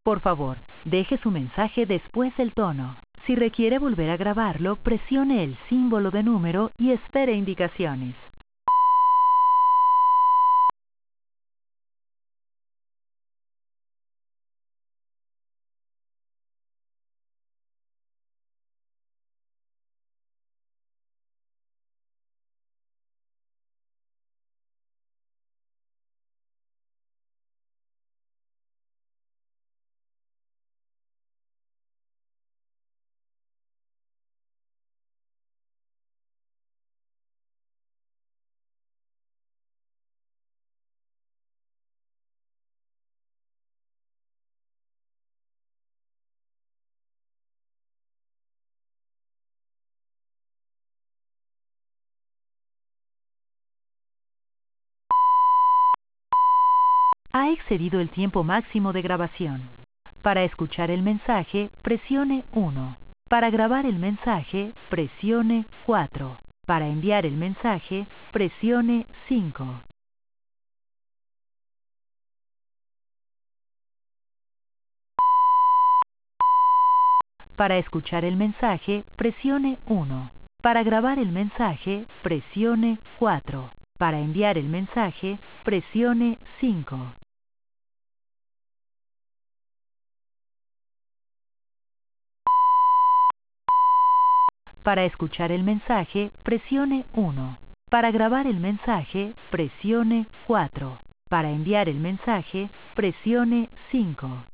Por favor, deje su mensaje después del tono. Si requiere volver a grabarlo, presione el símbolo de número y espere indicaciones. Ha excedido el tiempo máximo de grabación. Para escuchar el mensaje, presione 1. Para grabar el mensaje, presione 4. Para enviar el mensaje, presione 5. Para escuchar el mensaje, presione 1. Para grabar el mensaje, presione 4. Para enviar el mensaje, presione 5. Para escuchar el mensaje, presione 1. Para grabar el mensaje, presione 4. Para enviar el mensaje, presione 5.